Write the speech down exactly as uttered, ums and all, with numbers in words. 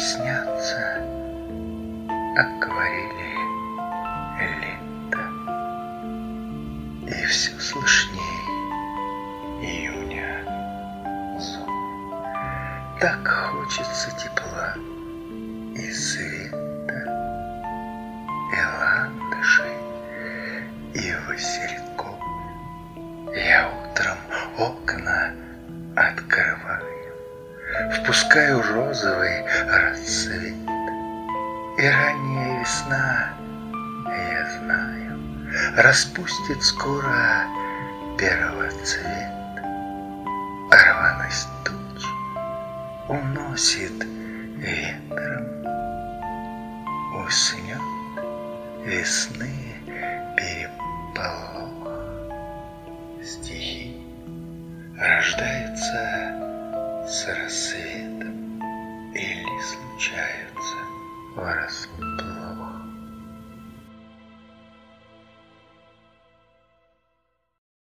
снятся акварели лета, и все слышней июня зов. Так хочется тепла и света, и ландышей, и васильков. Я утром окна открываю, впускаю розовый рассвет, и ранняя весна, я знаю, распустит скоро первоцвет. Рваность туч уносит ветром, уснет весны переполох. Стихи рождаются с рассветом или случаются в рассвете.